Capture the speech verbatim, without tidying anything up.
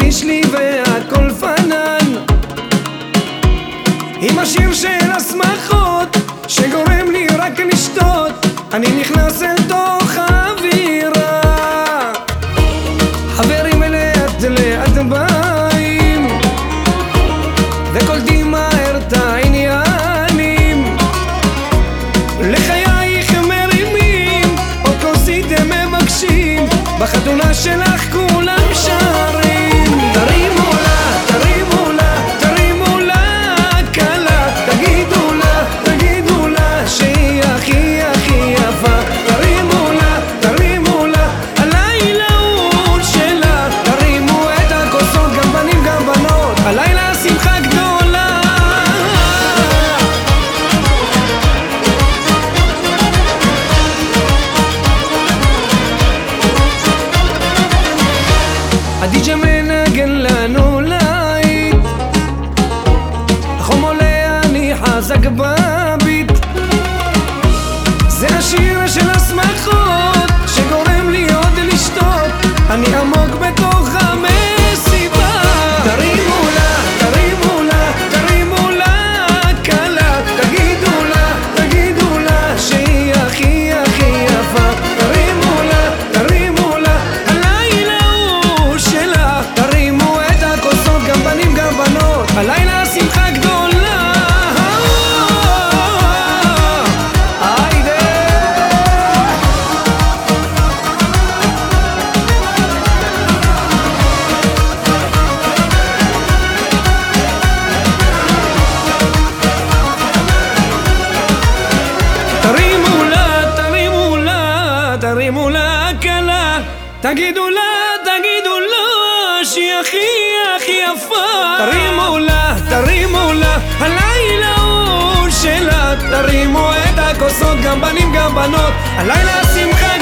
יש לי והכל פנן, עם השיר של השמחות שגורם לי רק לשתות. אני נכנס אל תוך האווירה, חברים לאט לאט באים וקולטים מהר את העניינים. לחייך מרימים עוד כוסית הם מבקשים, בחתונה שלך כולם שרים. תרימו לה, תרימו לה, תרימו לה כלה, תגידו לה, תגידו לה שהיא הכי הכי יפה. תרימו לה, תרימו לה, הלילה הוא שלה. תרימו את הכוסות גם בנים גם בנות, הלילה שמחה גדולה. הדי-ג'יי מנגן לנו לייט, החום עולה אני חזק בביט. זה השיר של השמחות שגורם לי עוד לשתות, אני עמוק בתוך המסיבה. תרימו לה, תרימו לה, תרימו לה כלה, תגידו לה, תגידו לה שהיא הכי הכי יפה. תרימו לה, תרימו לה, הלילה הוא שלה. תרימו את הכוסות גם בנים גם בנות, הלילה שמחה גדולה. היידה תרימו לה, תרימו לה, תרימו לה כלה, תגידו לה, תגידו לה שהיא הכי הכי יפה. תרימו לה, תרימו לה, הלילה הוא שלה. תרימו את הכוסות גם בנים גם בנות, הלילה שמחה